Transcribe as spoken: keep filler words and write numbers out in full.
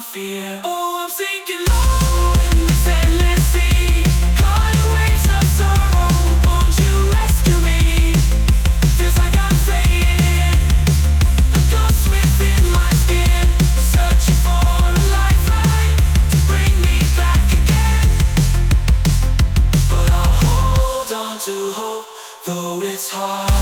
fear. Oh, I'm sinking low in this endless sea, caught in waves of sorrow. Won't you rescue me? Feels like I'm fading, a ghost within my skin, searching for a lifeline to bring me back again. But I'll hold on to hope, though it's hard.